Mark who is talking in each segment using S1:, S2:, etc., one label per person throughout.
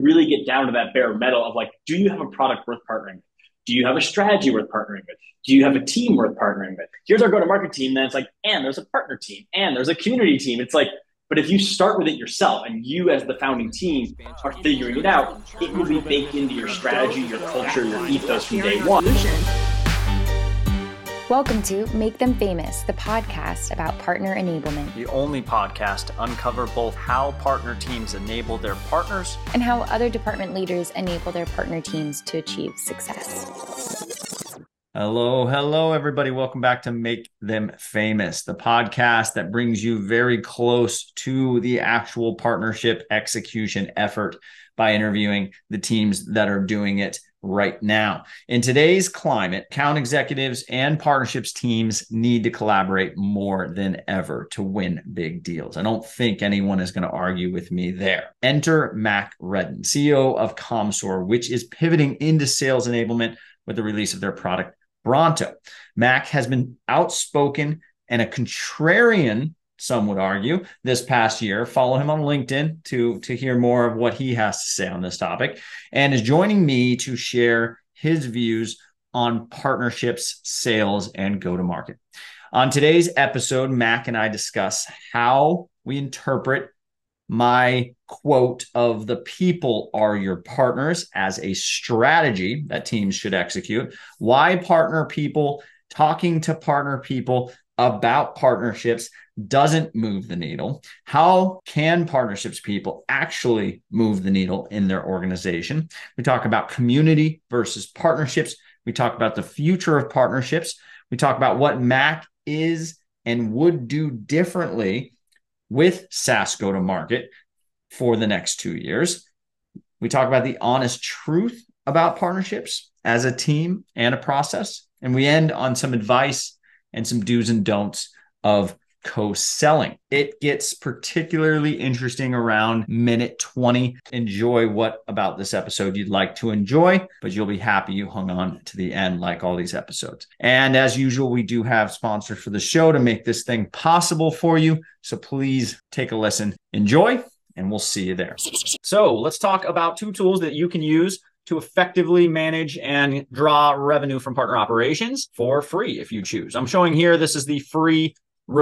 S1: really get down to that bare metal of like, do you have a product worth partnering with? Do you have a strategy worth partnering with? Do you have a team worth partnering with? Here's our go-to-market team. Then it's like, and there's a partner team, and there's a community team. It's like, but if you start with it yourself and you as the founding team are figuring it out, it will be baked into your strategy, your culture, your ethos from day one.
S2: Welcome to Make Them Famous, the podcast about partner enablement.
S3: The only podcast to uncover both how partner teams enable their partners
S2: and how other department leaders enable their partner teams to achieve success.
S3: Hello, everybody. Welcome back to Make Them Famous, the podcast that brings you very close to the actual partnership execution effort by interviewing the teams that are doing it right now. In today's climate, account executives and partnerships teams need to collaborate more than ever to win big deals. I don't think anyone is going to argue with me there. Enter Mac Redden, CEO of Comsor, which is pivoting into sales enablement with the release of their product Bronto. Mac has been outspoken and a contrarian, some would argue, this past year. Follow him on LinkedIn to hear more of what he has to say on this topic, and is joining me to share his views on partnerships, sales, and go-to-market. On today's episode, Mac and I discuss how we interpret my quote of "the people are your partners" as a strategy that teams should execute, why partner people talking to partner people about partnerships doesn't move the needle, how can partnerships people actually move the needle in their organization. We talk about community versus partnerships. We talk about the future of partnerships. We talk about what Mac is and would do differently with SaaS go-to-market for the next 2 years. We talk about the honest truth about partnerships as a team and a process. And we end on some advice and some do's and don'ts of co-selling. It gets particularly interesting around minute 20. Enjoy what about this episode you'd like to enjoy, but you'll be happy you hung on to the end like all these episodes. And as usual, we do have sponsors for the show to make this thing possible for you. So please take a listen, enjoy, and we'll see you there. So let's talk about two tools that you can use to effectively manage and draw revenue from partner operations for free if you choose. I'm showing here, this is the free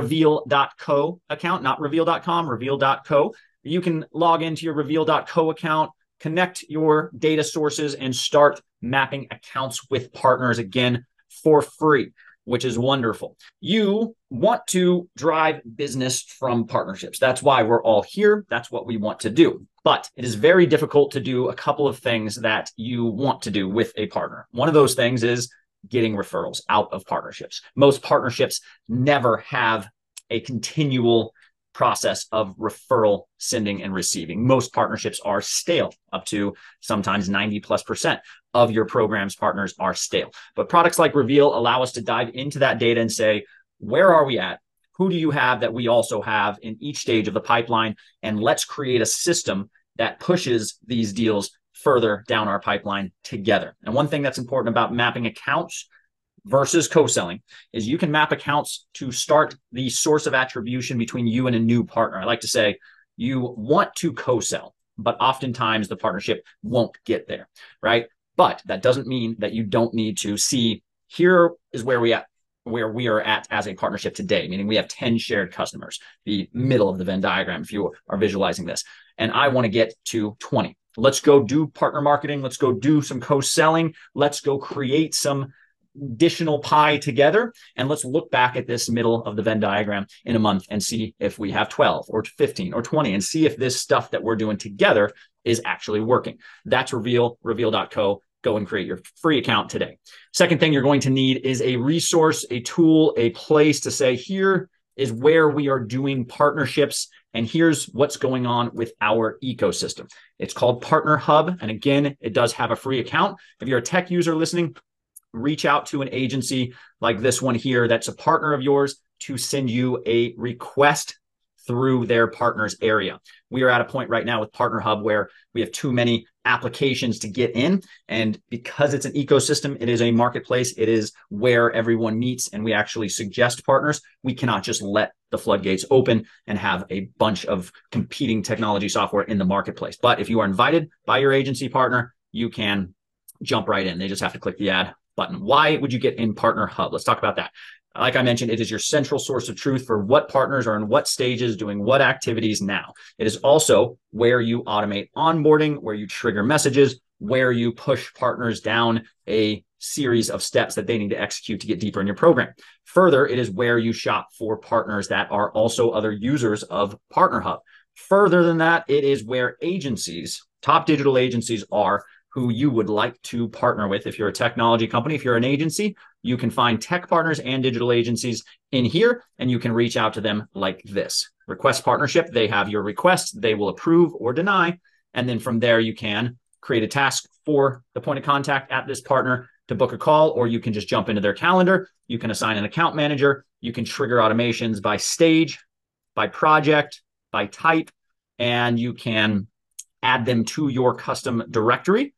S3: reveal.co account, not reveal.com, reveal.co. You can log into your reveal.co account, connect your data sources, and start mapping accounts with partners again for free, which is wonderful. You want to drive business from partnerships. That's why we're all here. That's what we want to do. But it is very difficult to do a couple of things that you want to do with a partner. One of those things is getting referrals out of partnerships. Most partnerships never have a continual process of referral sending and receiving. Most partnerships are stale. Up to sometimes 90+% of your program's partners are stale. But products like Reveal allow us to dive into that data and say, where are we at? Who do you have that we also have in each stage of the pipeline? And let's create a system that pushes these deals further down our pipeline together. And one thing that's important about mapping accounts versus co-selling is you can map accounts to start the source of attribution between you and a new partner. I like to say you want to co-sell, but oftentimes the partnership won't get there, right? But that doesn't mean that you don't need to see, here is where we are at as a partnership today, meaning we have 10 shared customers, the middle of the Venn diagram, if you are visualizing this. And I want to get to 20. Let's go do partner marketing. Let's go do some co-selling. Let's go create some additional pie together. And let's look back at this middle of the Venn diagram in a month and see if we have 12 or 15 or 20 and see if this stuff that we're doing together is actually working. That's Reveal, reveal.co. Go and create your free account today. Second thing you're going to need is a resource, a tool, a place to say, here is where we are doing partnerships, and here's what's going on with our ecosystem. It's called Partner Hub. And again, it does have a free account. If you're a tech user listening, reach out to an agency like this one here that's a partner of yours to send you a request through their partners area. We are at a point right now with Partner Hub where we have too many applications to get in. And because it's an ecosystem, it is a marketplace. It is where everyone meets, and we actually suggest partners. We cannot just let the floodgates open and have a bunch of competing technology software in the marketplace. But if you are invited by your agency partner, you can jump right in. They just have to click the add button. Why would you get in Partner Hub? Let's talk about that. Like I mentioned, it is your central source of truth for what partners are in what stages doing what activities now. It is also where you automate onboarding, where you trigger messages, where you push partners down a series of steps that they need to execute to get deeper in your program. Further, it is where you shop for partners that are also other users of Partner Hub. Further than that, it is where agencies, top digital agencies, are who you would like to partner with. If you're a technology company, if you're an agency, you can find tech partners and digital agencies in here, and you can reach out to them like this. Request partnership, they have your request, they will approve or deny. And then from there, you can create a task for the point of contact at this partner to book a call, or you can just jump into their calendar. You can assign an account manager. You can trigger automations by stage, by project, by type, and you can add them to your custom directory,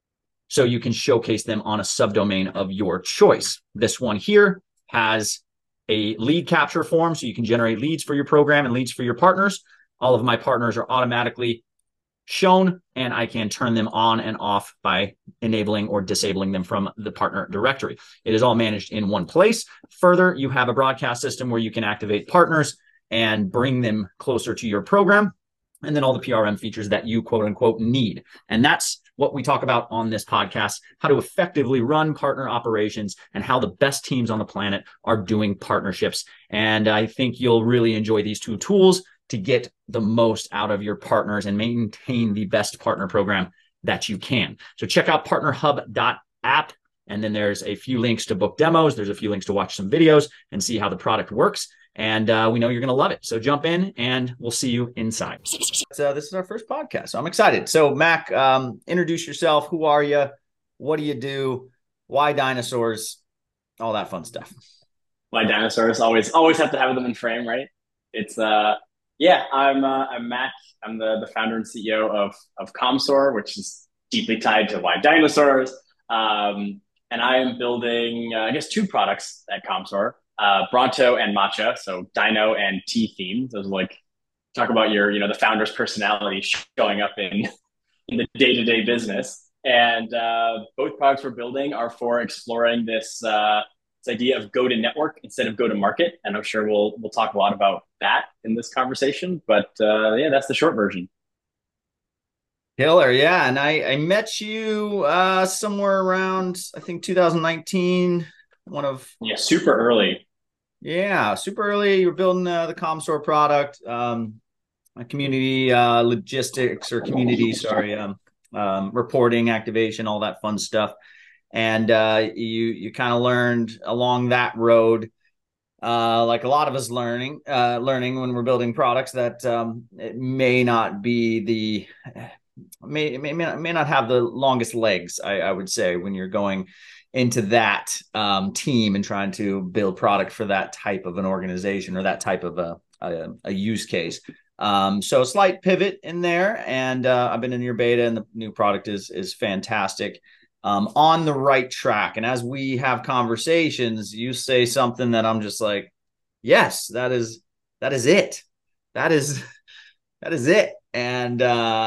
S3: so you can showcase them on a subdomain of your choice. This one here has a lead capture form, so you can generate leads for your program and leads for your partners. All of my partners are automatically shown, and I can turn them on and off by enabling or disabling them from the partner directory. It is all managed in one place. Further, you have a broadcast system where you can activate partners and bring them closer to your program, and then all the PRM features that you quote unquote need. And that's what we talk about on this podcast, how to effectively run partner operations and how the best teams on the planet are doing partnerships. And I think you'll really enjoy these two tools to get the most out of your partners and maintain the best partner program that you can. So check out partnerhub.app. And then there's a few links to book demos. There's a few links to watch some videos and see how the product works. And we know you're going to love it. So jump in and we'll see you inside. So this is our first podcast. So I'm excited. So Mac, introduce yourself. Who are you? What do you do? Why dinosaurs? All that fun stuff.
S1: Why dinosaurs? Always have to have them in frame, right? It's I'm Mac. I'm the founder and CEO of Comsor, which is deeply tied to Why Dinosaurs. And I am building, two products at Comsor. Bronto and Matcha, so Dino and tea themed. Those are like, talk about your, the founder's personality showing up in the day-to-day business. And both products we're building are for exploring this idea of go to network instead of go to market. And I'm sure we'll talk a lot about that in this conversation. But that's the short version.
S3: Killer, yeah. And I met you somewhere around, I think 2019.
S1: Super early.
S3: Yeah, super early. You were building the Comsor product, community logistics or community, reporting, activation, all that fun stuff. And you kind of learned along that road, like a lot of us learning when we're building products, that it may not be may not have the longest legs, I would say, when you're going into that team and trying to build product for that type of an organization or that type of a use case. So a slight pivot in there, and I've been in your beta, and the new product is fantastic. On the right track. And as we have conversations, you say something that I'm just like, yes, that is it. That is it. And,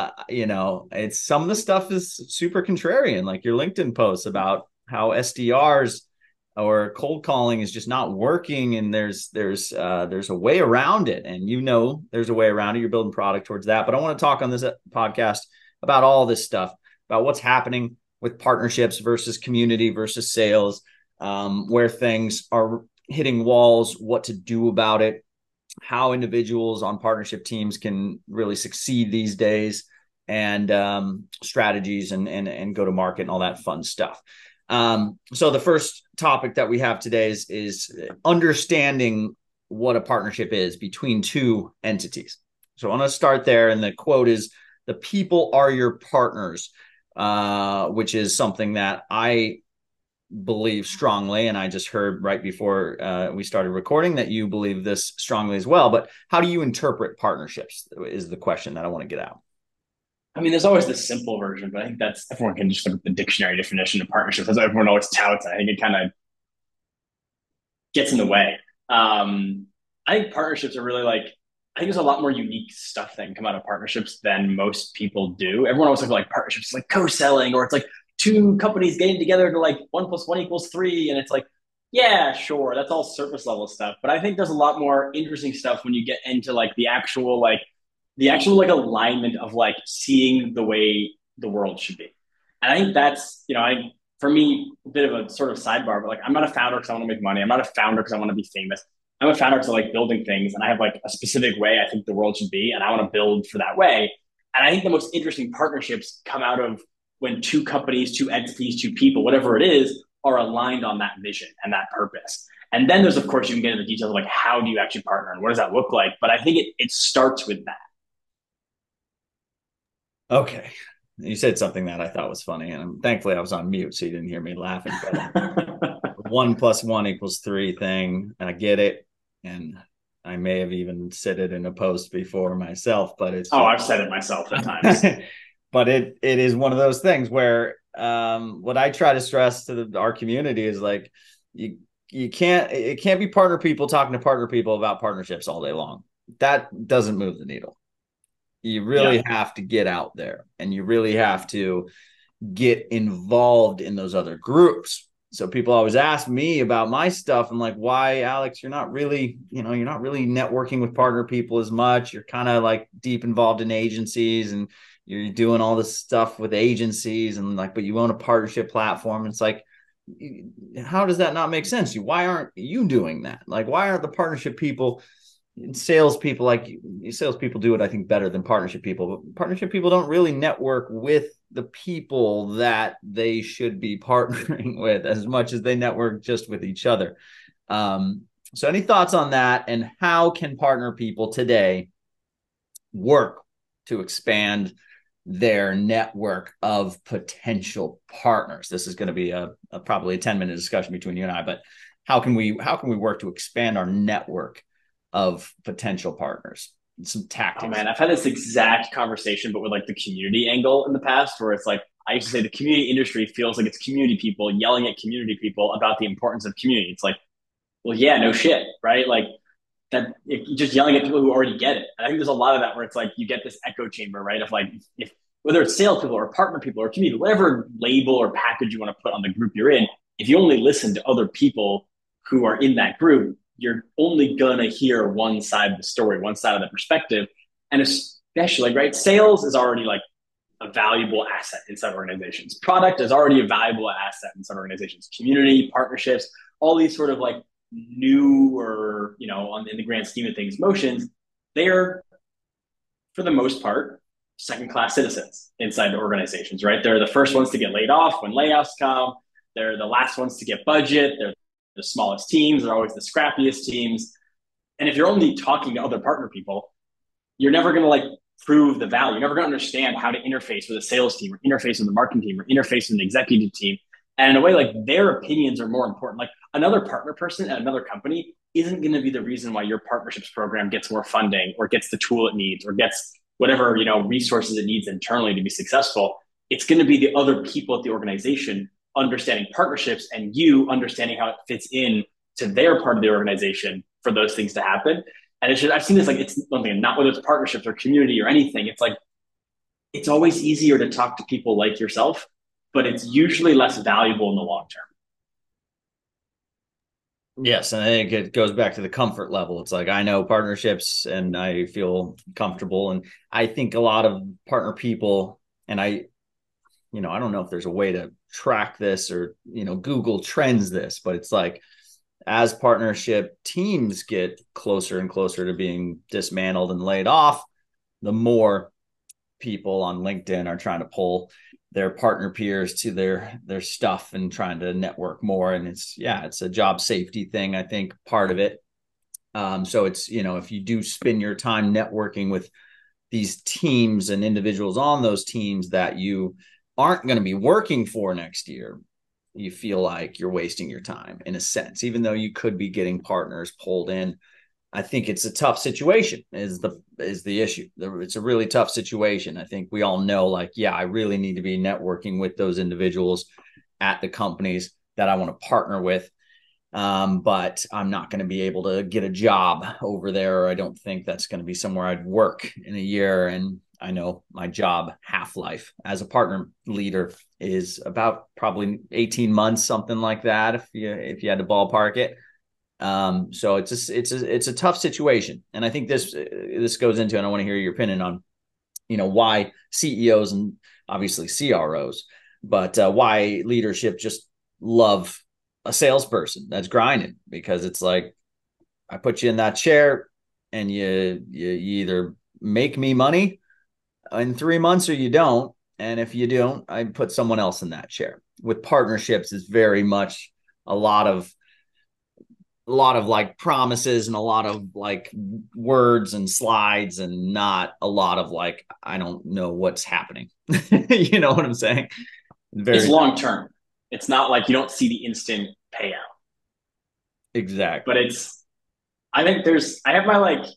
S3: it's some of the stuff is super contrarian, like your LinkedIn posts about how SDRs or cold calling is just not working. And there's a way around it. And there's a way around it. You're building product towards that. But I want to talk on this podcast about all this stuff, about what's happening with partnerships versus community versus sales, where things are hitting walls, what to do about it, how individuals on partnership teams can really succeed these days, and strategies and go to market and all that fun stuff. So the first topic that we have today is understanding what a partnership is between two entities. So I want to start there. And the quote is, "The people are your partners," which is something that I believe strongly. And I just heard right before we started recording that you believe this strongly as well. But how do you interpret partnerships is the question that I want to get out.
S1: I mean, there's always the simple version, but I think that's everyone can just look at the dictionary definition of partnerships. That's what everyone always touts. I think it kind of gets in the way. I think partnerships are really like, I think there's a lot more unique stuff that can come out of partnerships than most people do. Everyone always looks like partnerships, like co-selling, or it's like two companies getting together to like 1 + 1 = 3. And it's like, yeah, sure, that's all surface level stuff. But I think there's a lot more interesting stuff when you get into like the actual like alignment of like seeing the way the world should be. And I think that's, for me, a bit of a sort of sidebar, but like I'm not a founder because I want to make money. I'm not a founder because I want to be famous. I'm a founder because I like building things and I have like a specific way I think the world should be, and I want to build for that way. And I think the most interesting partnerships come out of when two companies, two entities, two people, whatever it is, are aligned on that vision and that purpose. And then there's, of course, you can get into the details of like how do you actually partner and what does that look like? But I think it starts with that.
S3: Okay. You said something that I thought was funny, and thankfully I was on mute, so you didn't hear me laughing. But 1 + 1 = 3 thing, and I get it, and I may have even said it in a post before myself, but it's
S1: I've said it myself at times.
S3: But it is one of those things where what I try to stress to our community is like it can't be partner people talking to partner people about partnerships all day long. That doesn't move the needle. You really have to get out there, and you really have to get involved in those other groups. So people always ask me about my stuff. I'm like, why, Alex, you're not really networking with partner people as much. You're kind of like deep involved in agencies, and you're doing all this stuff with agencies, and like, but you own a partnership platform. It's like, how does that not make sense? Why aren't you doing that? Like, why aren't the partnership people, salespeople, like salespeople do it, I think, better than partnership people. But partnership people don't really network with the people that they should be partnering with as much as they network just with each other. So any thoughts on that, and how can partner people today work to expand their network of potential partners? This is going to be probably a 10-minute discussion between you and I, but how can we work to expand our network of potential partners? Some tactics.
S1: Oh man, I've had this exact conversation, but with like the community angle in the past, where it's like, I used to say the community industry feels like it's community people yelling at community people about the importance of community. It's like, well, yeah, no shit, right? Like that, you're just yelling at people who already get it. And I think there's a lot of that where it's like you get this echo chamber, right? Of like, if whether it's salespeople or partner people or community, whatever label or package you want to put on the group you're in, if you only listen to other people who are in that group, you're only gonna hear one side of the story, one side of the perspective. And especially, right, sales is already like a valuable asset inside organizations. Product is already a valuable asset inside organizations. Community, partnerships, all these sort of like new or, in the grand scheme of things, motions, they are, for the most part, second-class citizens inside the organizations, right? They're the first ones to get laid off when layoffs come. They're the last ones to get budget. They're the smallest teams. They're always the scrappiest teams. And if you're only talking to other partner people, you're never going to like prove the value. You're never going to understand how to interface with a sales team or interface with the marketing team or interface with an executive team. And in a way, like their opinions are more important. Like another partner person at another company isn't going to be the reason why your partnerships program gets more funding or gets the tool it needs or gets whatever, resources it needs internally to be successful. It's going to be the other people at the organization understanding partnerships and you understanding how it fits in to their part of the organization for those things to happen. And I've seen this, like, it's something, not whether it's partnerships or community or anything. It's like, it's always easier to talk to people like yourself, but it's usually less valuable in the long term.
S3: Yes. And I think it goes back to the comfort level. It's like, I know partnerships and I feel comfortable. And I think a lot of partner people, and I don't know if there's a way to track this or, Google Trends this, but it's like, as partnership teams get closer and closer to being dismantled and laid off, the more people on LinkedIn are trying to pull their partner peers to their stuff and trying to network more. And it's a job safety thing, I think, part of it. So it's, if you do spend your time networking with these teams and individuals on those teams that you aren't going to be working for next year, you feel like you're wasting your time in a sense, even though you could be getting partners pulled in I think it's a tough situation is the issue. It's a really tough situation. I think we all know, like, yeah, I really need to be networking with those individuals at the companies that I want to partner with. But I'm not going to be able to get a job over there. Or I don't think that's going to be somewhere I'd work in a year. And I know my job half-life as a partner leader is about probably 18 months, something like that, if you had to ballpark it. So it's a tough situation. And I think this goes into, and I want to hear your opinion on, why CEOs and obviously CROs, but why leadership just love a salesperson that's grinding, because it's like, I put you in that chair and you either make me money in 3 months or you don't. And if you don't, I put someone else in that chair. With partnerships, is very much a lot of like promises and a lot of like words and slides, and not a lot of like, I don't know what's happening. You know what I'm saying?
S1: It's long term. It's not like you don't see the instant payout.
S3: Exactly.
S1: But I have my like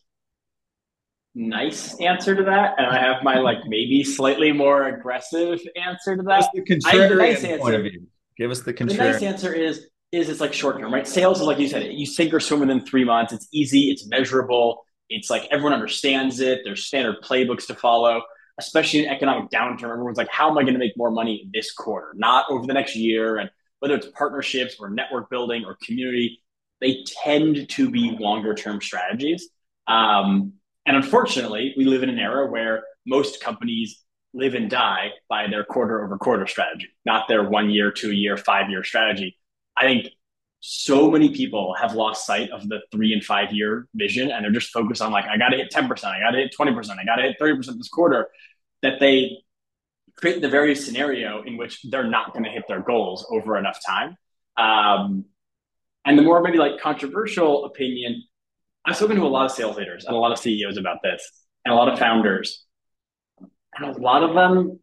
S1: nice answer to that, and I have my like maybe slightly more aggressive answer to that.
S3: The contrarian point of view. Give us the
S1: contrarian. The nice answer is it's like short term, right? Sales is like you said, you sink or swim within 3 months. It's easy, it's measurable. It's like everyone understands it. There's standard playbooks to follow, especially in economic downturn. Everyone's like, how am I going to make more money this quarter, not over the next year? And whether it's partnerships or network building or community, they tend to be longer term strategies. And unfortunately, we live in an era where most companies live and die by their quarter over quarter strategy, not their 1 year, 2 year, 5 year strategy. I think so many people have lost sight of the 3 and 5 year vision, and they're just focused on like, I got to hit 10%, I got to hit 20%, I got to hit 30% this quarter, that they create the very scenario in which they're not going to hit their goals over enough time. And the more maybe like controversial opinion, I've spoken to a lot of sales leaders and a lot of CEOs about this, and a lot of founders, and a lot of them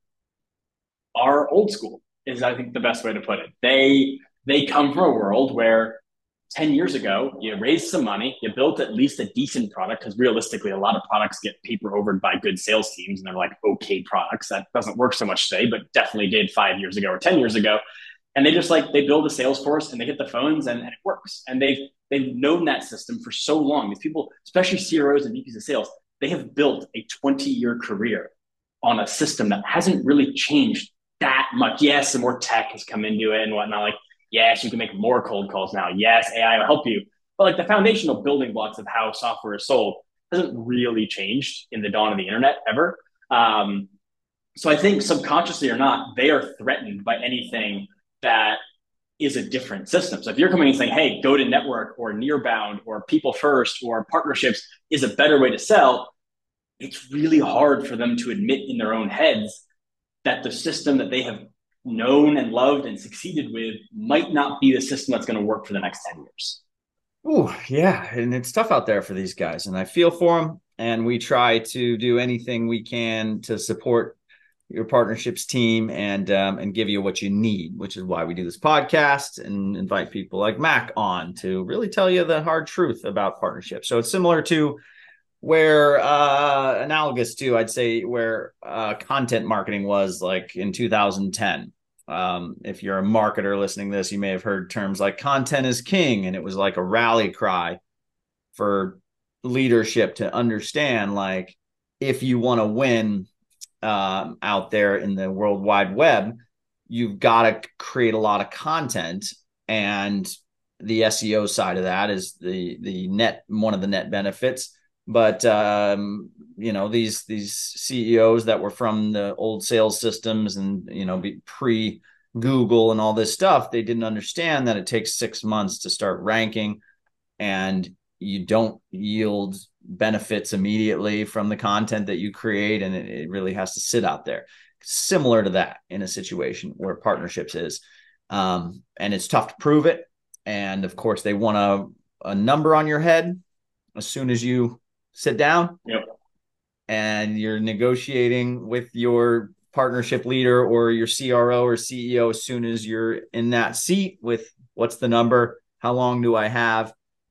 S1: are old school, is I think the best way to put it. They come from a world where 10 years ago, you raised some money, you built at least a decent product, because realistically, a lot of products get paper overed by good sales teams, and they're like okay products. That doesn't work so much today, but definitely did 5 years ago or 10 years ago. And they just like, they build a sales force and they hit the phones, and it works. And they've known that system for so long. These people, especially CROs and VPs of sales, they have built a 20-year career on a system that hasn't really changed that much. Yes, some more tech has come into it and whatnot. Like, yes, you can make more cold calls now. Yes, AI will help you. But like the foundational building blocks of how software is sold hasn't really changed in the dawn of the internet ever. So I think subconsciously or not, they are threatened by anything that is a different system. So if you're coming and saying, hey, go to network or nearbound or people first or partnerships is a better way to sell, it's really hard for them to admit in their own heads that the system that they have known and loved and succeeded with might not be the system that's going to work for the next 10 years.
S3: Oh, yeah. And it's tough out there for these guys. And I feel for them. And we try to do anything we can to support your partnerships team and give you what you need, which is why we do this podcast and invite people like Mac on to really tell you the hard truth about partnerships. So it's similar to where analogous to, I'd say, where content marketing was like in 2010. If you're a marketer listening to this, you may have heard terms like content is king, and it was like a rally cry for leadership to understand, like, if you want to win out there in the World Wide Web, you've got to create a lot of content. And the SEO side of that is the net, one of the net benefits. But these CEOs that were from the old sales systems and pre Google and all this stuff, they didn't understand that it takes 6 months to start ranking, and you don't yield benefits immediately from the content that you create, and it really has to sit out there. Similar to that in a situation where partnerships is, and it's tough to prove it. And of course, they want a number on your head as soon as you sit down.
S1: Yep.
S3: And you're negotiating with your partnership leader or your CRO or CEO as soon as you're in that seat with what's the number, how long do I have?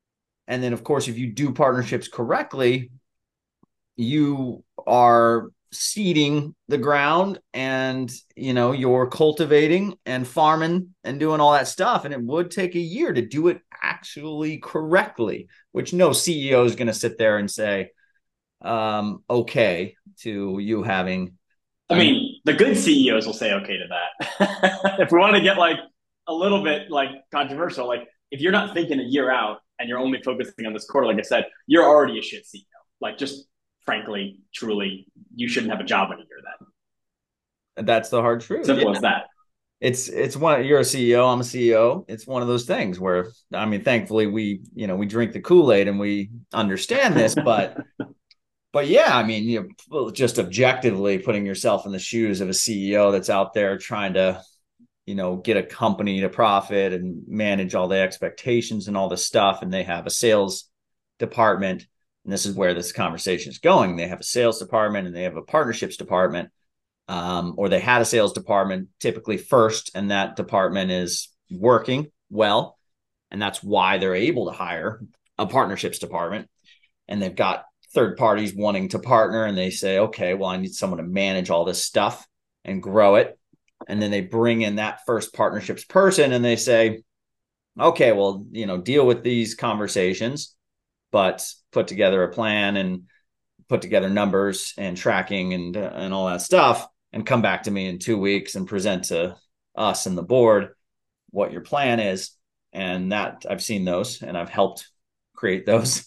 S3: And then, of course, if you do partnerships correctly, you are seeding the ground and, you're cultivating and farming and doing all that stuff. And it would take a year to do it actually correctly, which no CEO is going to sit there and say, okay to you having.
S1: I mean, the good CEOs will say okay to that. If we want to get like a little bit like controversial, like if you're not thinking a year out and you're only focusing on this quarter, like I said, you're already a shit CEO. Like just frankly, truly, you shouldn't have a job in a year then.
S3: That's the hard truth.
S1: Simple as that.
S3: It's one, you're a CEO, I'm a CEO. It's one of those things where, I mean, thankfully we drink the Kool-Aid and we understand this, but yeah, I mean, just objectively putting yourself in the shoes of a CEO that's out there trying to, get a company to profit and manage all the expectations and all this stuff. And they have a sales department. And this is where this conversation is going. They have a sales department and they have a partnerships department, or they had a sales department typically first, and that department is working well. And that's why they're able to hire a partnerships department. And they've got third parties wanting to partner, and they say, okay, well, I need someone to manage all this stuff and grow it. And then they bring in that first partnerships person and they say, okay, well, deal with these conversations, but put together a plan and put together numbers and tracking and all that stuff, and come back to me in 2 weeks and present to us and the board what your plan is. And that I've seen those and I've helped create those.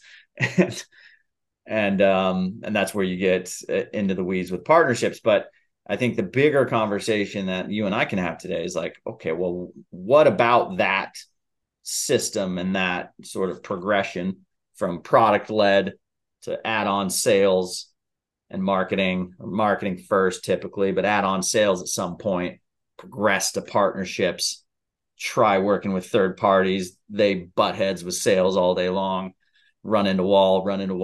S3: And that's where you get into the weeds with partnerships. But I think the bigger conversation that you and I can have today is like, okay, well, what about that system and that sort of progression from product led to add-on sales and marketing, or marketing first typically, but add-on sales at some point, progress to partnerships, try working with third parties. They butt heads with sales all day long, run into wall.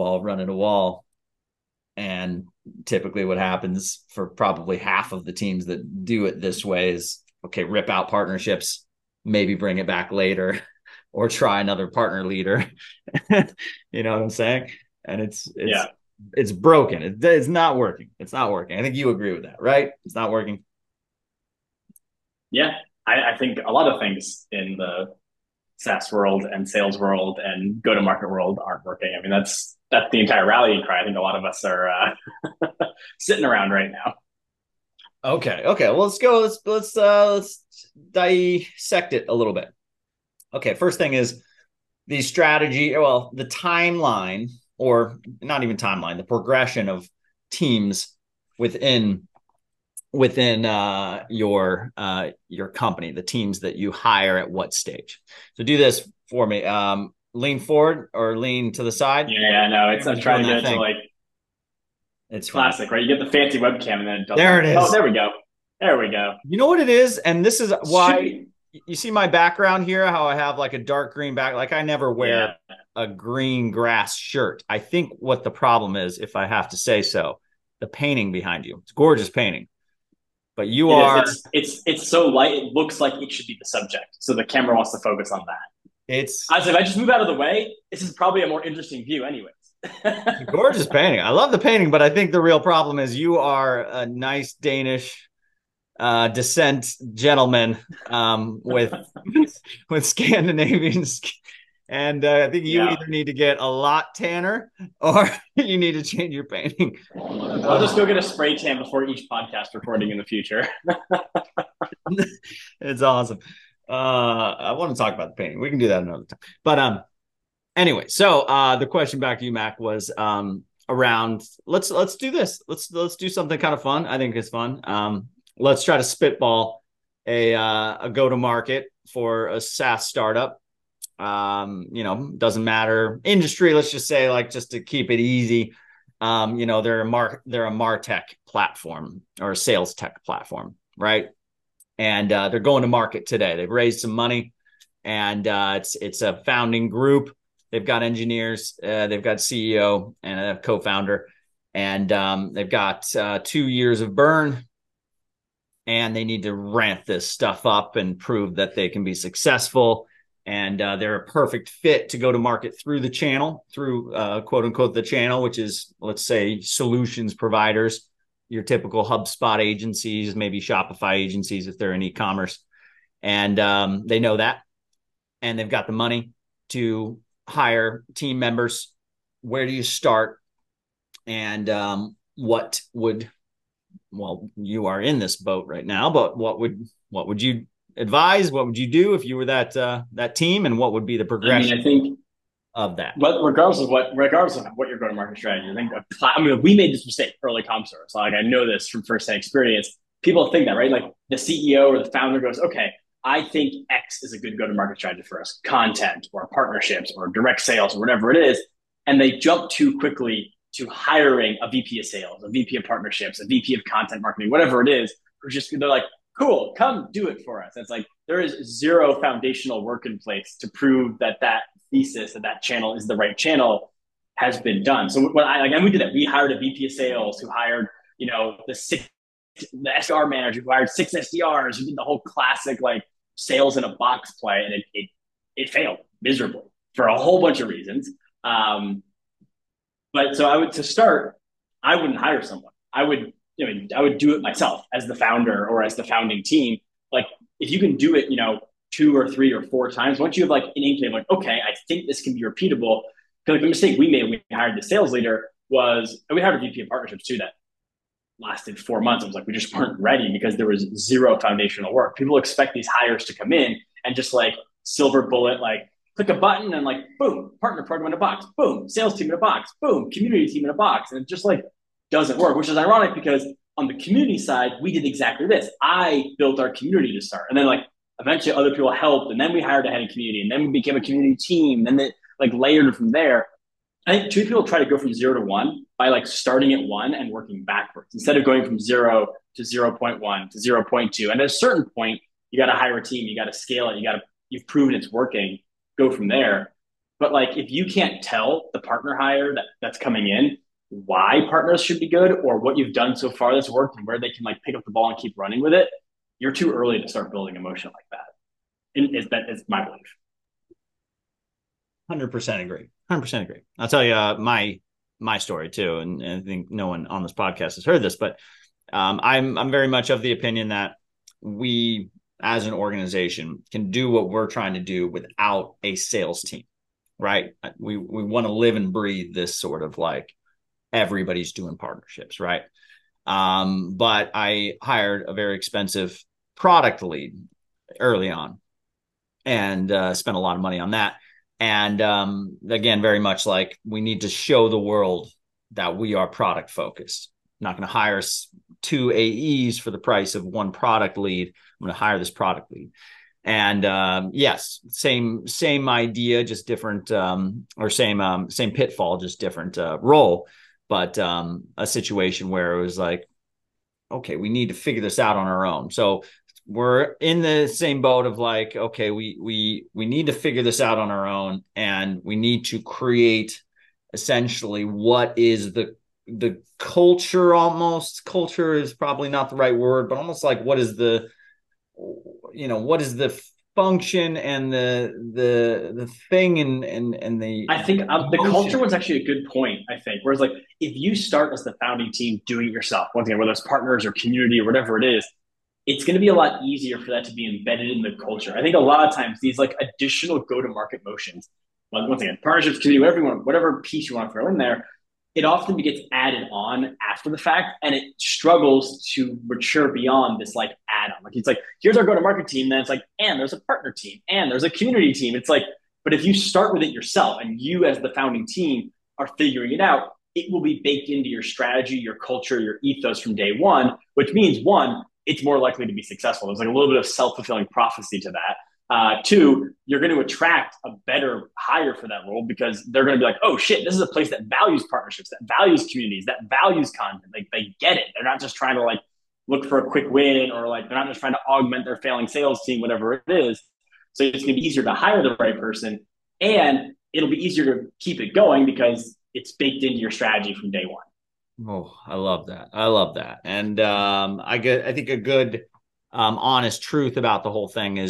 S3: And typically what happens for probably half of the teams that do it this way is, okay, rip out partnerships, maybe bring it back later or try another partner leader. You know what I'm saying? And it's broken. It's not working. It's not working. I think you agree with that, right? It's not working.
S1: Yeah. I think a lot of things in the SaaS world and sales world and go-to-market world aren't working. I mean, that's the entire rallying cry. I think a lot of us are sitting around right now.
S3: Okay. Well, let's go. Let's dissect it a little bit. Okay. First thing is the strategy. Well, the timeline, or not even timeline, the progression of teams within your company, the teams that you hire at what stage. So do this for me. Lean forward or lean to the side.
S1: Yeah, no, I'm trying to get it to like, it's classic, right? You get the fancy webcam and then it doesn't.
S3: There it is.
S1: Oh, there we go.
S3: You know what it is? And this is why you see my background here, how I have like a dark green back. Like I never wear a green grass shirt. I think what the problem is, if I have to say so, the painting behind you. It's gorgeous painting. But it's so light, it looks like it should be the subject. So the camera wants to focus on that. If I just move out of the way, this is probably a more interesting view anyways. It's a gorgeous painting. I love the painting, but I think the real problem is you are a nice Danish descent gentleman with Scandinavian and I think you either need to get a lot tanner or you need to change your painting.
S1: I'll just go get a spray tan before each podcast recording in the future.
S3: It's awesome. I want to talk about the painting. We can do that another time. But anyway, so the question back to you, Mac, was around let's do this. Let's do something kind of fun. I think it's fun. Let's try to spitball a go-to-market for a SaaS startup. Doesn't matter industry. Let's just say, like, just to keep it easy, they're a MarTech platform or a sales tech platform, right? And they're going to market today. They've raised some money, and it's a founding group. They've got engineers, they've got CEO and a co-founder, and they've got 2 years of burn. And they need to ramp this stuff up and prove that they can be successful and they're a perfect fit to go to market through the channel, through quote unquote the channel, which is, let's say, solutions providers, your typical HubSpot agencies, maybe Shopify agencies if they're in e-commerce, and they know that, and they've got the money to hire team members. Where do you start? And what would, well, you are in this boat right now, but what would you advise? What would you do if you were that team, and what would be the progression
S1: I think
S3: of that?
S1: But regardless of what your go-to-market strategy, I mean, we made this mistake early ComStore. So like, I know this from firsthand experience. People think that, right? Like the CEO or the founder goes, okay, I think X is a good go-to-market strategy for us, content or partnerships or direct sales or whatever it is. And they jump too quickly to hiring a VP of sales, a VP of partnerships, a VP of content marketing, whatever it is, who's just, they're like, cool, come do it for us. It's like, there is zero foundational work in place to prove that thesis that channel is the right channel has been done. So and we did that. We hired a VP of sales who hired, the SDR manager who hired 6 SDRs who did the whole classic like sales in a box play, and it failed miserably for a whole bunch of reasons. But so I wouldn't hire someone. I would do it myself as the founder or as the founding team. Like if you can do it, 2 or 3 or 4 times, once you have like an inkling, like, okay, I think this can be repeatable. Because the mistake we made when we hired the sales leader was, and we hired a VP of partnerships too that lasted 4 months. It was like, we just weren't ready because there was zero foundational work. People expect these hires to come in and just like silver bullet, like click a button and like, boom, partner program in a box, boom, sales team in a box, boom, community team in a box. And it just like doesn't work, which is ironic because on the community side, we did exactly this. I built our community to start. And then like eventually other people helped. And then we hired a head of community, and then we became a community team. And then like layered from there. I think too people try to go from 0 to 1 by like starting at 1 and working backwards instead of going from 0 to 0.1 to 0.2. And at a certain point, you got to hire a team, you got to scale it, you've proven it's working, go from there. But like if you can't tell the partner hire that's coming in why partners should be good or what you've done so far that's worked and where they can like pick up the ball and keep running with it, you're too early to start building emotion like that. That is my belief.
S3: 100% agree. 100% agree. I'll tell you my story too, and I think no one on this podcast has heard this, but I'm very much of the opinion that we, as an organization, can do what we're trying to do without a sales team, right? We want to live and breathe this sort of like everybody's doing partnerships, right? But I hired a very expensive product lead early on and spent a lot of money on that. And again, very much like we need to show the world that we are product focused. I'm not going to hire 2 AEs for the price of 1 product lead. I'm going to hire this product lead. And yes, same idea, just different, or same pitfall, just different role. But a situation where it was like, okay, we need to figure this out on our own. So we're in the same boat of like, okay, we need to figure this out on our own, and we need to create essentially what is the culture. Almost culture is probably not the right word, but almost like what is the function and the thing and the.
S1: I think the culture was actually a good point. I think whereas like if you start as the founding team doing it yourself, once again, whether it's partners or community or whatever it is, it's going to be a lot easier for that to be embedded in the culture. I think a lot of times these like additional go-to-market motions, once again, partnerships, community, whatever piece you want to throw in there, it often gets added on after the fact, and it struggles to mature beyond this like add-on. Like it's like, here's our go-to-market team, then it's like, and there's a partner team, and there's a community team. It's like, but if you start with it yourself and you as the founding team are figuring it out, it will be baked into your strategy, your culture, your ethos from day one, which means 1, it's more likely to be successful. There's like a little bit of self-fulfilling prophecy to that. 2, you're going to attract a better hire for that role because they're going to be like, oh shit, this is a place that values partnerships, that values communities, that values content. Like they get it. They're not just trying to like look for a quick win, or like they're not just trying to augment their failing sales team, whatever it is. So it's going to be easier to hire the right person, and it'll be easier to keep it going because it's baked into your strategy from day one.
S3: Oh, I love that. I love that. And I think a good honest truth about the whole thing is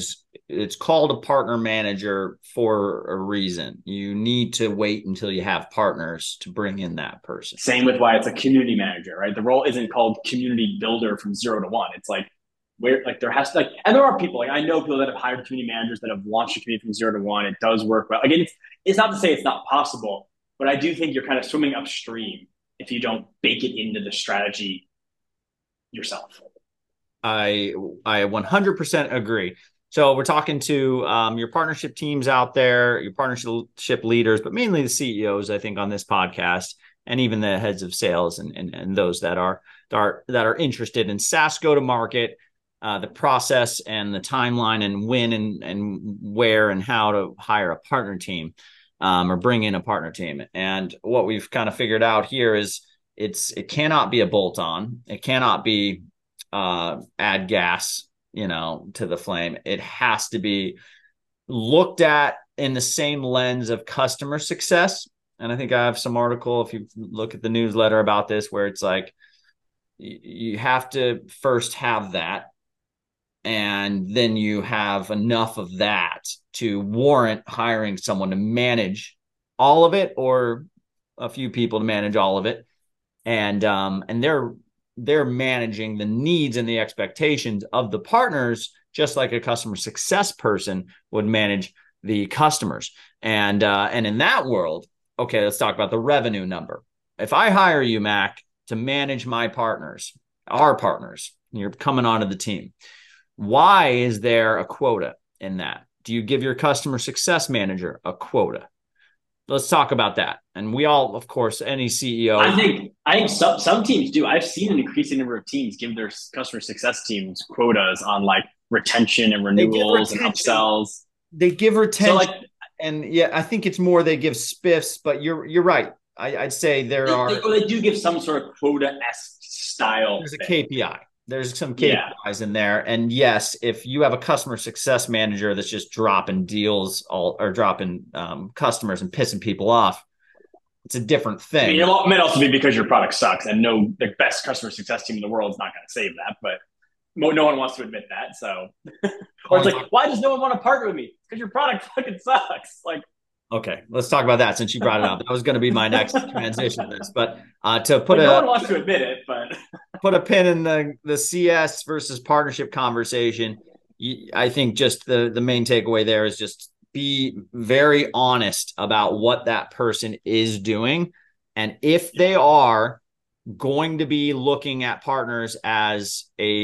S3: it's called a partner manager for a reason. You need to wait until you have partners to bring in that person.
S1: Same with why it's a community manager, right? The role isn't called community builder from 0 to 1. It's like where like there has to like, and there are people like I know people that have hired community managers that have launched a community from 0 to 1. It does work well. Again, it's not to say it's not possible, but I do think you're kind of swimming upstream if you don't bake it into the strategy yourself.
S3: I 100% agree. So we're talking to your partnership teams out there, your partnership leaders, but mainly the CEOs, I think, on this podcast, and even the heads of sales and those that are interested in SaaS go to market, the process and the timeline and when and where and how to hire a partner team or bring in a partner team. And what we've kind of figured out here is it cannot be a bolt on. It cannot be add gas, to the flame. It has to be looked at in the same lens of customer success. And I think I have some article, if you look at the newsletter about this, where it's like, you have to first have that. And then you have enough of that to warrant hiring someone to manage all of it, or a few people to manage all of it. And they're managing the needs and the expectations of the partners, just like a customer success person would manage the customers. And in that world, okay, let's talk about the revenue number. If I hire you, Mac, to manage my partners, our partners, you're coming onto the team, why is there a quota in that? Do you give your customer success manager a quota? Let's talk about that. And we all, of course, any CEO.
S1: I think some teams do. I've seen an increasing number of teams give their customer success teams quotas on like retention and renewals and upsells.
S3: They give retention.
S1: So
S3: and yeah, I think it's more they give spiffs, but you're right. I'd say
S1: they do give some sort of quota-esque style.
S3: There's a KPI. There's some KPIs in there. And yes, if you have a customer success manager that's just dropping deals or dropping customers and pissing people off, it's a different thing. I mean,
S1: it might also be because your product sucks, and the best customer success team in the world is not going to save that, but no one wants to admit that. So, or it's like, why does no one want to partner with me? Because your product fucking sucks. Like,
S3: okay, let's talk about that since you brought it up. That was going to be my next transition to this, but to put
S1: no one wants to admit it, but
S3: put a pin in the CS versus partnership conversation. I think just the main takeaway there is just be very honest about what that person is doing, and if they are going to be looking at partners as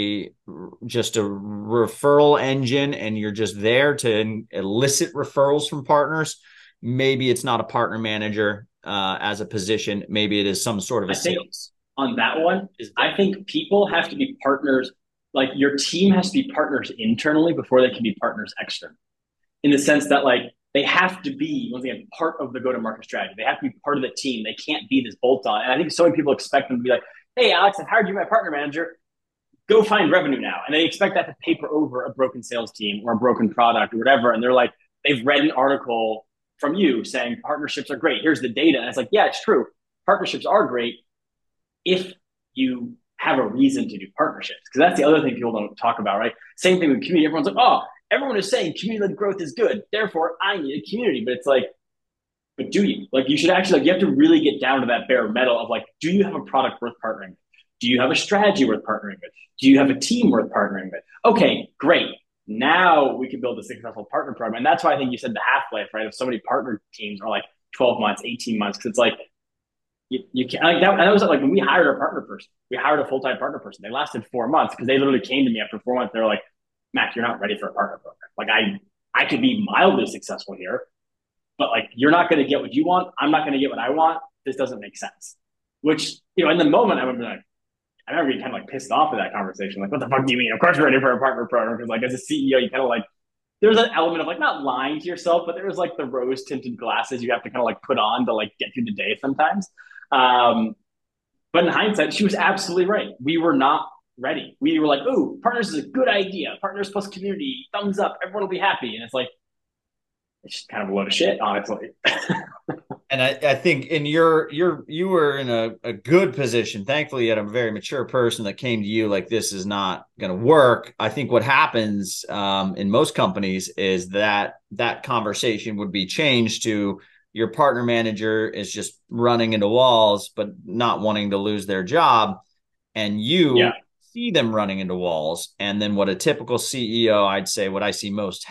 S3: just a referral engine, and you're just there to elicit referrals from partners, maybe it's not a partner manager as a position. Maybe it is some sort of a sales.
S1: On that one, I think people have to be partners. Like your team has to be partners internally before they can be partners externally. In the sense that like they have to be, once again, part of the go-to-market strategy. They have to be part of the team. They can't be this bolt-on. And I think so many people expect them to be like, hey, Alex, I've hired you my partner manager. Go find revenue now. And they expect that to paper over a broken sales team or a broken product or whatever. And they're like, they've read an article from you saying partnerships are great. Here's the data. And it's like, yeah, it's true. Partnerships are great if you have a reason to do partnerships. Because that's the other thing people don't talk about, right? Same thing with community. Everyone's like, oh, everyone is saying community-led growth is good. Therefore, I need a community. But it's like, but do you? Like, you should actually, like, you have to really get down to that bare metal of like, do you have a product worth partnering with? Do you have a strategy worth partnering with? Do you have a team worth partnering with? Okay, great. Now we can build a successful partner program. And that's why I think you said the half-life, right? Of so many partner teams are like 12 months, 18 months. Because it's like, you can't, like that, and that was like when we hired a partner person, we hired a full-time partner person. They lasted 4 months because they literally came to me after 4 months. They're like, Mac, you're not ready for a partner program. Like I could be mildly successful here, but like, you're not going to get what you want. I'm not going to get what I want. This doesn't make sense. Which, in the moment I remember getting kind of like pissed off at that conversation. Like, what the fuck do you mean? Of course we're ready for a partner program. Because like as a CEO, you kind of like, there's an element of like not lying to yourself, but there's like the rose tinted glasses you have to kind of like put on to like get through the day sometimes. But in hindsight, she was absolutely right. We were not ready. We were like, "Ooh, partners is a good idea. Partners plus community, thumbs up. Everyone will be happy." And it's like, it's just kind of a load of shit, honestly.
S3: And I think you were in a good position. Thankfully, you had a very mature person that came to you like, this is not going to work. I think what happens in most companies is that conversation would be changed to your partner manager is just running into walls, but not wanting to lose their job. And
S1: Yeah.
S3: you see them running into walls. And then what a typical CEO, I'd say, what I see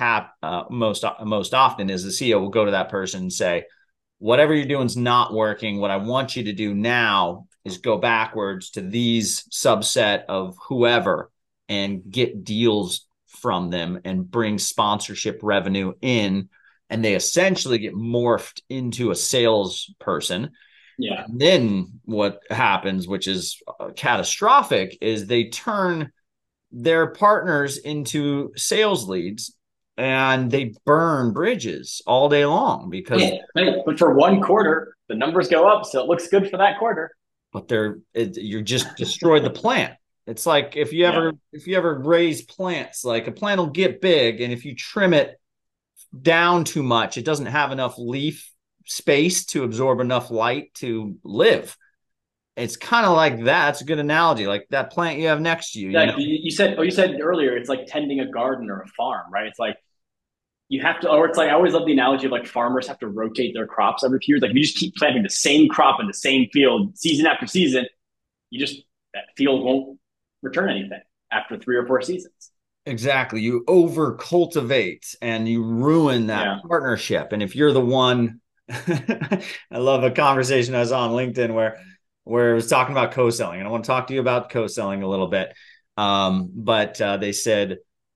S3: most often is the CEO will go to that person and say, whatever you're doing is not working. What I want you to do now is go backwards to these subset of whoever and get deals from them and bring sponsorship revenue in. And they essentially get morphed into a salesperson.
S1: Yeah.
S3: And then what happens, which is catastrophic, is they turn their partners into sales leads and they burn bridges all day long because
S1: Yeah. Right. But for one quarter, the numbers go up, so it looks good for that quarter.
S3: you're just destroyed the plant. It's like
S1: Yeah.
S3: if you ever raise plants, like a plant will get big, and if you trim it down too much, it doesn't have enough leaf space to absorb enough light to live. It's kind of like that. It's a good analogy, like that plant you have next to you. You
S1: Like
S3: know,
S1: you said earlier, it's like tending a garden or a farm, right? It's like you have to, or it's like I always love the analogy of like farmers have to rotate their crops every few years. Like if you just keep planting the same crop in the same field season after season, you just that field won't return anything after 3 or 4 seasons.
S3: exactly. You over cultivate and you ruin that
S1: Yeah.
S3: partnership. And if you're the one, I love a conversation I was on LinkedIn where it was talking about co-selling, and I want to talk to you about co-selling a little bit. But they said,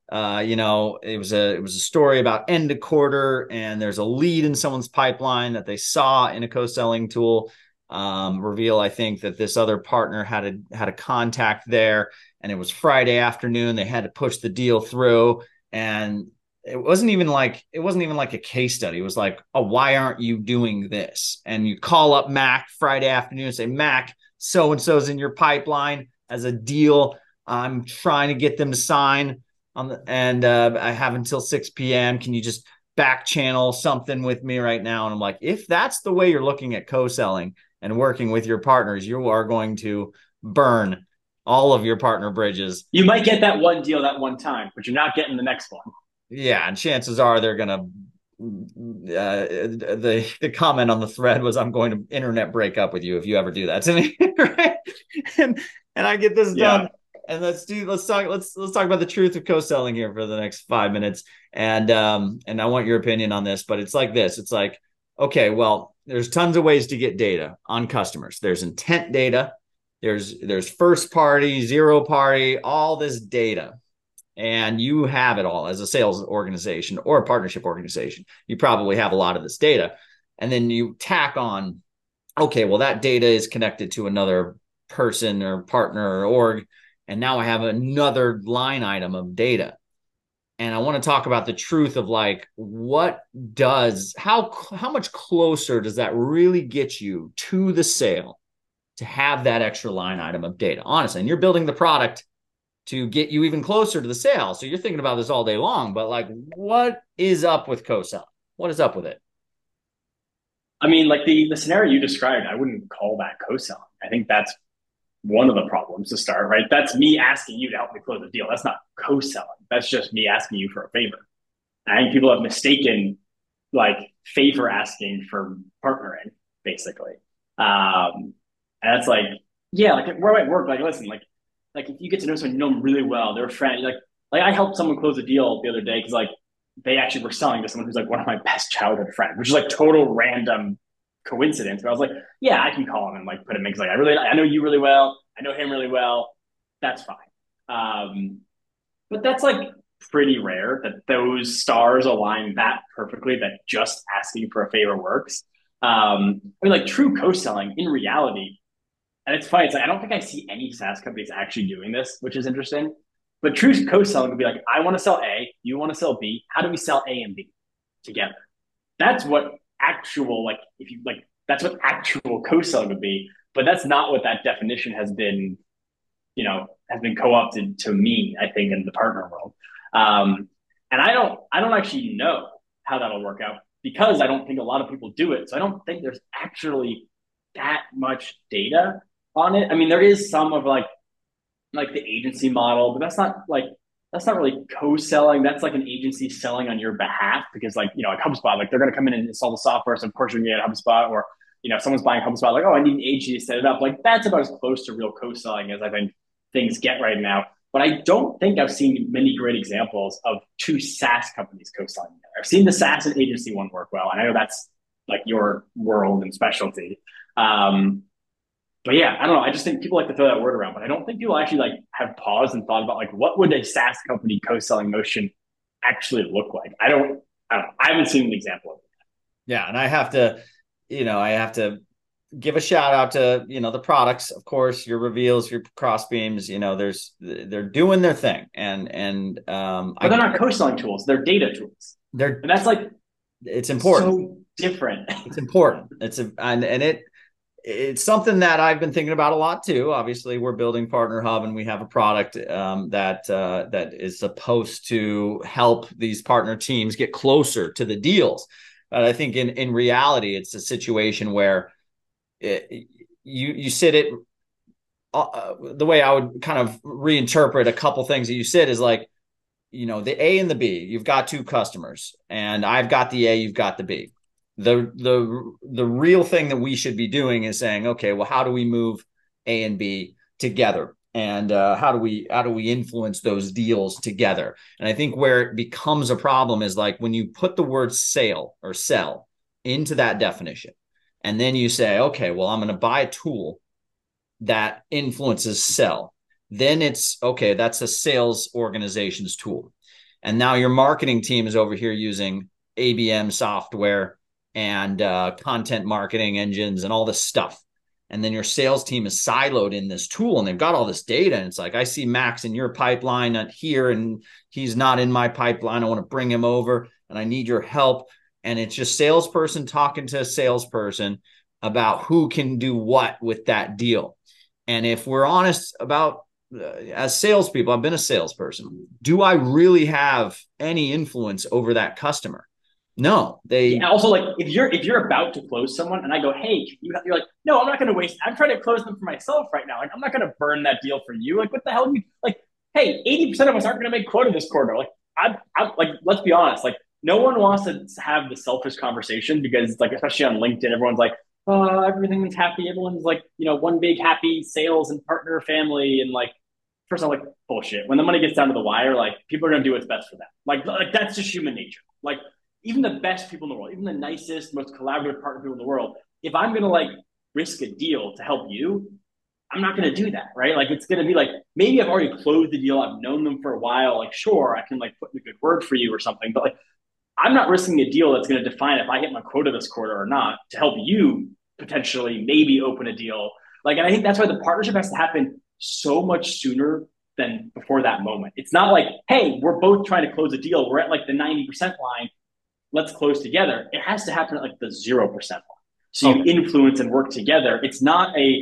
S3: it was a story about end of quarter, and there's a lead in someone's pipeline that they saw in a co-selling tool. Reveal, I think, that this other partner had a contact there, and it was Friday afternoon. They had to push the deal through, and it wasn't even like a case study. It was like, oh, why aren't you doing this? And you call up Mac Friday afternoon and say, Mac, so and so's in your pipeline as a deal. I'm trying to get them to sign and I have until 6 p.m. Can you just back channel something with me right now? And I'm like, if that's the way you're looking at co-selling and working with your partners, you are going to burn all of your partner bridges.
S1: You might get that one deal that one time, but you're not getting the next one.
S3: Yeah, and chances are they're gonna. The comment on the thread was, "I'm going to internet break up with you if you ever do that to me." Right? And I get this
S1: Yeah.
S3: done. And let's talk about the truth of co-selling here for the next 5 minutes. And I want your opinion on this, but it's like this. It's like, okay, well, there's tons of ways to get data on customers. There's intent data, there's first party, zero party, all this data. And you have it all as a sales organization or a partnership organization. You probably have a lot of this data. And then you tack on, okay, well, that data is connected to another person or partner or org. And now I have another line item of data. And I want to talk about the truth of like, how much closer does that really get you to the sale to have that extra line item of data? Honestly, and you're building the product to get you even closer to the sale. So you're thinking about this all day long, but like, what is up with co-selling? What is up with it?
S1: I mean, like the scenario you described, I wouldn't call that co-selling. I think that's one of the problems to start, right? That's me asking you to help me close a deal. That's not co-selling. That's just me asking you for a favor. I think people have mistaken like favor asking for partnering, basically. And that's like, yeah, like where I work, like listen, like if you get to know someone, you know them really well, they're a friend. Like I helped someone close a deal the other day because like they actually were selling to someone who's like one of my best childhood friends, which is like total random coincidence. But I was like, yeah, I can call him and like put him in because like I know you really well, I know him really well. That's fine. But that's like pretty rare that those stars align that perfectly that just asking for a favor works. I mean, like true co-selling in reality, and it's funny. It's like I don't think I see any SaaS companies actually doing this, which is interesting. But true co-selling would be like, I want to sell A, you want to sell B. How do we sell A and B together? That's what actual like if you like that's what actual co-selling would be. But that's not what that definition has been, has been co-opted to mean, I think, in the partner world. And I don't actually know how that'll work out because I don't think a lot of people do it. So I don't think there's actually that much data on it. I mean, there is some of like the agency model, but that's not really co-selling. That's like an agency selling on your behalf because like, like HubSpot, like they're going to come in and install the software. So of course you're going to get HubSpot, or, someone's buying HubSpot, like, oh, I need an agency to set it up. Like that's about as close to real co-selling as I think things get right now. But I don't think I've seen many great examples of two SaaS companies co-selling together. I've seen the SaaS and agency one work well. I know that's like your world and specialty. But yeah, I don't know. I just think people like to throw that word around, but I don't think people actually like have paused and thought about like what would a SaaS company co-selling motion actually look like. I don't know. I haven't seen an example of it.
S3: Yeah, and I have to give a shout out to the products, of course, your Reveals, your Crossbeams. They're doing their thing, and
S1: but they're not co-selling tools; they're data tools. And that's like
S3: it's important.
S1: So different.
S3: It's important. It's something that I've been thinking about a lot too. Obviously, we're building Partner Hub, and we have a product that is supposed to help these partner teams get closer to the deals. But I think in reality, it's a situation where you sit it. The way I would kind of reinterpret a couple things that you said is like, the A and the B. You've got two customers, and I've got the A, you've got the B. The real thing that we should be doing is saying, okay, well, how do we move A and B together? And how do we influence those deals together? And I think where it becomes a problem is like when you put the word sale or sell into that definition, and then you say, okay, well, I'm going to buy a tool that influences sell. Then it's okay, that's a sales organization's tool. And now your marketing team is over here using ABM software and content marketing engines and all this stuff. And then your sales team is siloed in this tool and they've got all this data. And it's like, I see Max in your pipeline here and he's not in my pipeline. I want to bring him over and I need your help. And it's just salesperson talking to a salesperson about who can do what with that deal. And if we're honest about, as salespeople, I've been a salesperson. Do I really have any influence over that customer? No, they
S1: also like if you're about to close someone and I go, hey, you're like, no, I'm not going to waste. I'm trying to close them for myself right now. Like, I'm not going to burn that deal for you. Like, what the hell? Like, hey, 80% of us aren't going to make quota this quarter. Like, I'm like, let's be honest. Like, no one wants to have the selfish conversation because, like, especially on LinkedIn, everyone's like, oh, everything's happy. Everyone's like, one big happy sales and partner family. And like, first I'm like, bullshit. When the money gets down to the wire, like, people are going to do what's best for them. Like that's just human nature. Like, even the best people in the world, even the nicest, most collaborative partner people in the world, if I'm going to like risk a deal to help you, I'm not going to do that, right? Like, it's going to be like, maybe I've already closed the deal. I've known them for a while. Like, sure, I can like put in a good word for you or something, but like, I'm not risking a deal that's going to define if I hit my quota this quarter or not to help you potentially maybe open a deal. Like, and I think that's why the partnership has to happen so much sooner than before that moment. It's not like, hey, we're both trying to close a deal. We're at like the 90% line. Let's close together. It has to happen at like the 0% line. So you influence and work together. It's not a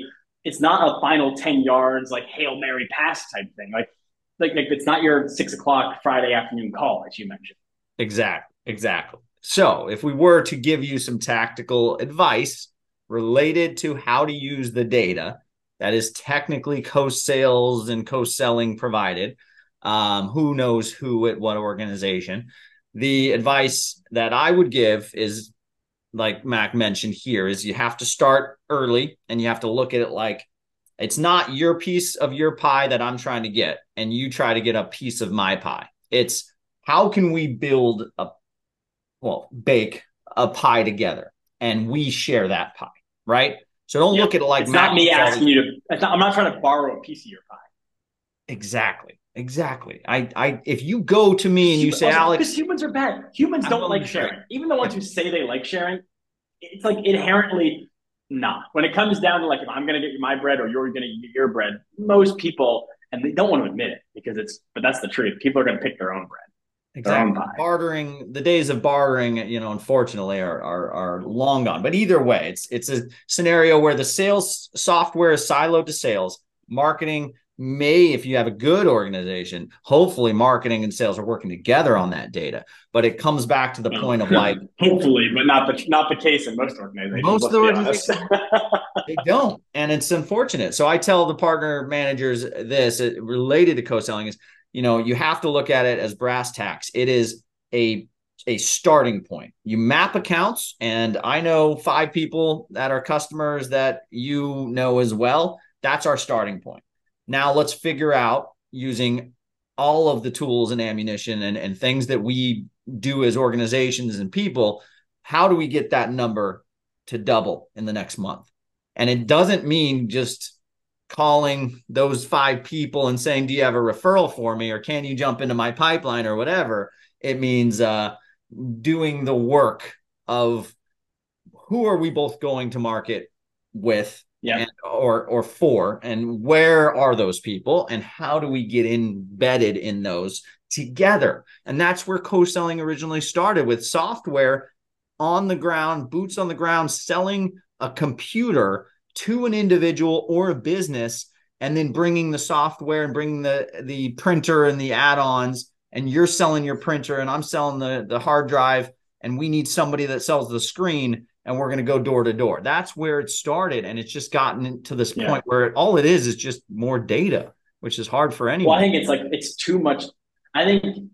S1: final 10 yards, like Hail Mary pass type thing. Like it's not your 6 o'clock Friday afternoon call, as you mentioned.
S3: Exactly. So if we were to give you some tactical advice related to how to use the data that is technically co-sales and co-selling provided, who knows who at what organization, the advice that I would give is, like Mac mentioned here, is you have to start early and you have to look at it like it's not your piece of your pie that I'm trying to get and you try to get a piece of my pie. It's how can we bake a pie together and we share that pie, right? So don't look at it like
S1: it's not me asking you to. I'm not trying to borrow a piece of your pie.
S3: Exactly. If you go to me and you say, Alex,
S1: because humans are bad. Humans don't like sharing. Even the ones who say they like sharing, it's like inherently not. When it comes down to like, if I'm going to get my bread or you're going to get your bread, most people, and they don't want to admit it but that's the truth. People are going to pick their own bread.
S3: Exactly. Bartering, the days of bartering, unfortunately are long gone. But either way, it's a scenario where the sales software is siloed to sales, marketing if you have a good organization, hopefully marketing and sales are working together on that data. But it comes back to the point of like,
S1: hopefully, but not the case in most organizations.
S3: most of
S1: Let's
S3: the
S1: be honest.
S3: organizations, they don't. And it's unfortunate. So I tell the partner managers this related to co-selling is, you have to look at it as brass tacks. It is a starting point. You map accounts, and I know 5 people that are customers that you know as well. That's our starting point. Now let's figure out, using all of the tools and ammunition and things that we do as organizations and people, how do we get that number to double in the next month? And it doesn't mean just calling those 5 people and saying, do you have a referral for me? Or can you jump into my pipeline or whatever? It means doing the work of who are we both going to market with, or for, and where are those people, and how do we get embedded in those together? And that's where co-selling originally started, with software on the ground, boots on the ground, selling a computer to an individual or a business, and then bringing the software and bringing the printer and the add-ons, and you're selling your printer and I'm selling the hard drive, and we need somebody that sells the screen, and we're going to go door to door. That's where it started. And it's just gotten to this point where all it is just more data, which is hard for anyone.
S1: Well, I think it's too much. I think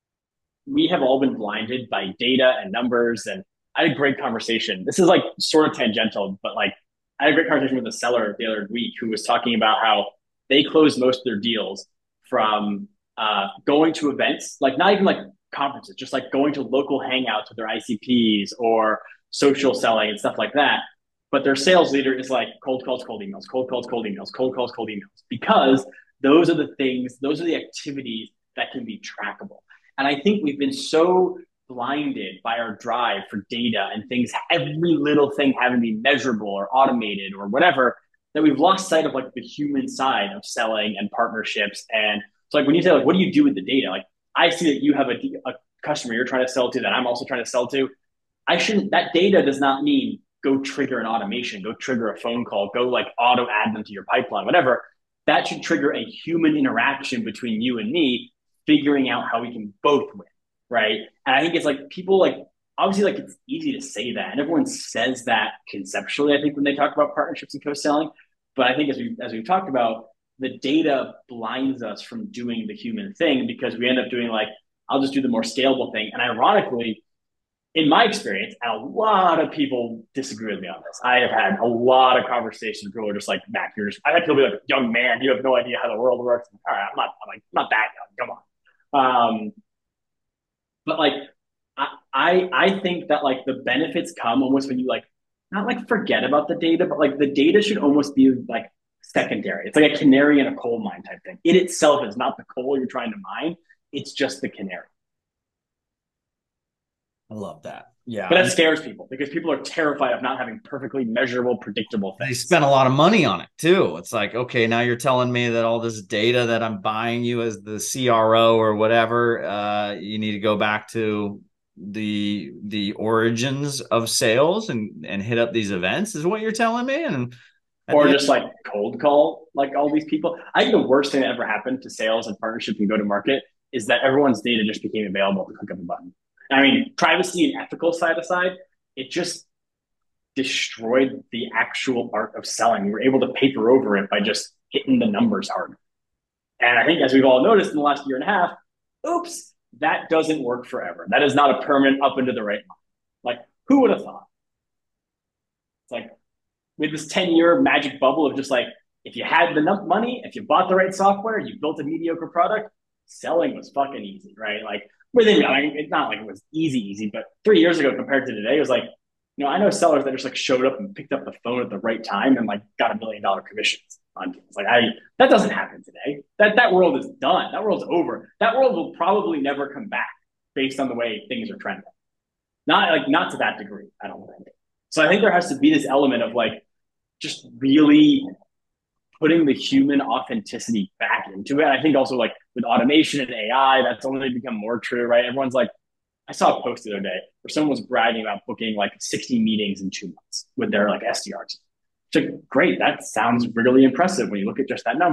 S1: we have all been blinded by data and numbers. And I had a great conversation. This is like sort of tangential, but like I had a great conversation with a seller the other week who was talking about how they close most of their deals from going to events, like not even like conferences, just like going to local hangouts with their ICPs or social selling and stuff like that. But their sales leader is like cold calls, cold emails, cold calls, cold emails, cold calls, cold emails, because those are the things, those are the activities that can be trackable. And I think we've been so blinded by our drive for data and things, every little thing having to be measurable or automated or whatever, that we've lost sight of like the human side of selling and partnerships. And so like when you say like, what do you do with the data? Like I see that you have a customer you're trying to sell to that I'm also trying to sell to. That data does not mean go trigger an automation, go trigger a phone call, go like auto add them to your pipeline, whatever. That should trigger a human interaction between you and me, figuring out how we can both win, right? And I think it's like people like, obviously like it's easy to say that, and everyone says that conceptually, I think, when they talk about partnerships and co-selling. But I think as we've talked about, the data blinds us from doing the human thing, because we end up doing like, I'll just do the more scalable thing. And ironically, in my experience, and a lot of people disagree with me on this, I have had a lot of conversations with people who are just like, Matt, I've had people be like, young man, you have no idea how the world works. All right, I'm not that young, come on. But like, I think that like the benefits come almost when you like, not like forget about the data, but like the data should almost be like secondary. It's like a canary in a coal mine type thing. It itself is not the coal you're trying to mine. It's just the canary.
S3: I love that. Yeah.
S1: But that scares people, because people are terrified of not having perfectly measurable, predictable things.
S3: They spend a lot of money on it too. It's like, okay, now you're telling me that all this data that I'm buying you as the CRO or whatever, you need to go back to the origins of sales and hit up these events, is what you're telling me. And
S1: or just like cold call like all these people. I think the worst thing that ever happened to sales and partnership and go to market is that everyone's data just became available to click of a button. I mean, privacy and ethical side aside, it just destroyed the actual art of selling. We were able to paper over it by just hitting the numbers hard. And I think, as we've all noticed in the last year and a half, oops, that doesn't work forever. That is not a permanent up and to the right line. Like, who would have thought? It's like we had this 10-year magic bubble of just like, if you had enough money, if you bought the right software, you built a mediocre product, selling was fucking easy, right? Like, it's not like it was easy, but 3 years ago compared to today, it was like, I know sellers that just like showed up and picked up the phone at the right time and like got $1 million commissions on deals. Like that doesn't happen today. That world is done. That world's over. That world will probably never come back based on the way things are trending. Not to that degree, I don't think. So I think there has to be this element of like just really putting the human authenticity back into it. I think also like with automation and AI, that's only become more true, right? Everyone's like, I saw a post the other day where someone was bragging about booking like 60 meetings in 2 months with their like SDRs. So great, that sounds really impressive when you look at just that number.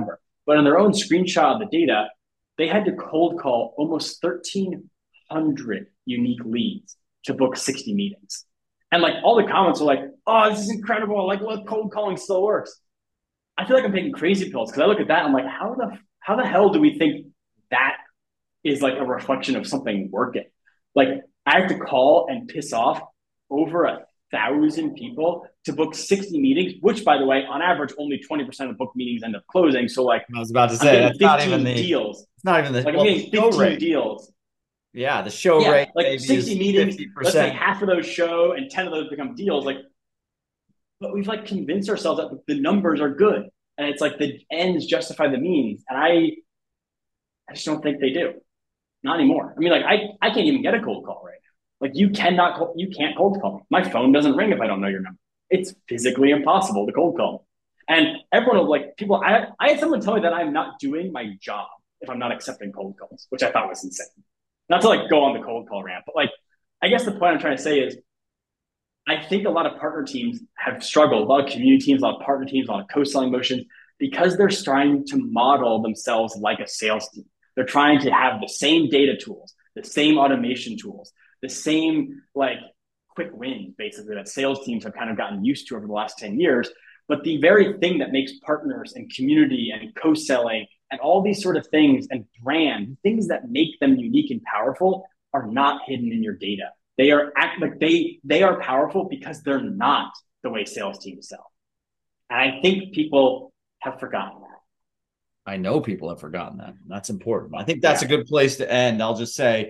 S1: But on their own screenshot of the data, they had to cold call almost 1,300 unique leads to book 60 meetings. And like all the comments were like, oh, this is incredible. Like, what, cold calling still works. I feel like I'm taking crazy pills because I look at that and I'm like, how the hell do we think that is like a reflection of something working? Like, I have to call and piss off over 1,000 people to book 60 meetings, which, by the way, on average, only 20% of book meetings end up closing. So, like,
S3: I was about to say, that's not even the
S1: deals.
S3: It's not even the,
S1: like, I'm getting 15 deals.
S3: Yeah, the show rate,
S1: like 60 meetings.
S3: 50%.
S1: Let's say half of those show and 10 of those become deals. Like, but we've like convinced ourselves that the numbers are good, and it's like the ends justify the means, and I just don't think they do. Not anymore. I mean, like I can't even get a cold call right now. Like you can't cold call me. My phone doesn't ring if I don't know your number. It's physically impossible to cold call. And everyone will like people. I had someone tell me that I'm not doing my job if I'm not accepting cold calls, which I thought was insane. Not to like go on the cold call rant, but like I guess the point I'm trying to say is I think a lot of partner teams have struggled, a lot of community teams, a lot of partner teams, a lot of co-selling motions, because they're trying to model themselves like a sales team. They're trying to have the same data tools, the same automation tools, the same like quick wins, basically, that sales teams have kind of gotten used to over the last 10 years. But the very thing that makes partners and community and co-selling and all these sort of things and brand, things that make them unique and powerful, are not hidden in your data. They are they are powerful because they're not the way sales teams sell. And I think people have forgotten that.
S3: I know people have forgotten that. That's important. I think that's a good place to end. I'll just say,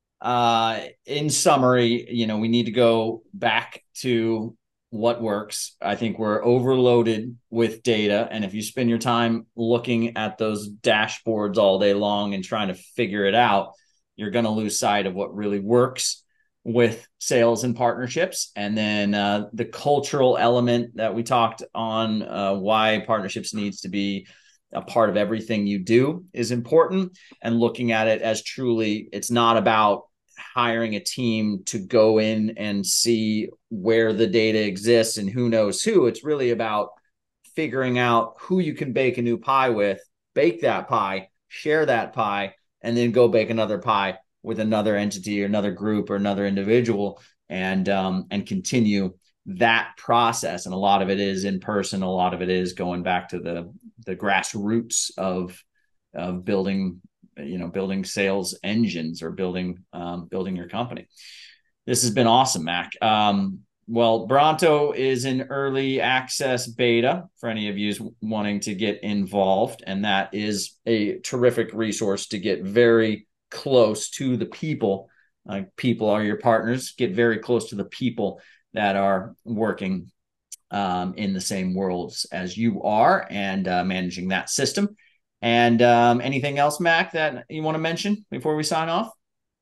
S3: in summary, we need to go back to what works. I think we're overloaded with data. And if you spend your time looking at those dashboards all day long and trying to figure it out, you're going to lose sight of what really works with sales and partnerships. And then the cultural element that we talked on, why partnerships needs to be a part of everything you do, is important. And looking at it as truly, it's not about hiring a team to go in and see where the data exists and who knows who. It's really about figuring out who you can bake a new pie with, bake that pie, share that pie, and then go bake another pie with another entity or another group or another individual, and continue that process. And a lot of it is in person. A lot of it is going back to the grassroots of building sales engines, or building your company. This has been awesome, Mac. Well, Bronto is in early access beta for any of you wanting to get involved. And that is a terrific resource to get very close to the people. People are your partners. Get very close to the people that are working in the same worlds as you are, and managing that system. And anything else, Mac, that you want to mention before we sign off?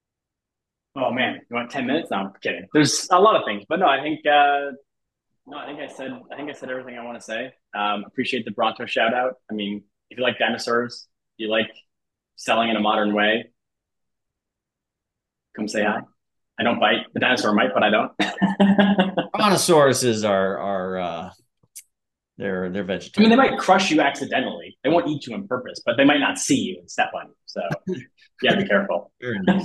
S1: Oh man, you want 10 minutes? No, I'm kidding. There's a lot of things, but no, I think I said everything I want to say. Appreciate the Bronto shout out. I mean, if you like dinosaurs, you like selling in a modern way, come say hi. I don't bite. The dinosaur might, but I don't.
S3: Brontosauruses are they're vegetarian.
S1: I mean, they might crush you accidentally. They won't eat you on purpose, but they might not see you and step on you. So yeah, be careful.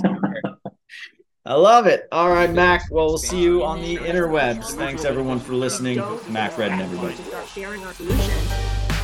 S3: I love it. All right, Mac. Well, we'll see you on the interwebs. Thanks everyone for listening. Mac Redden, everybody.
S4: Start sharing our solution.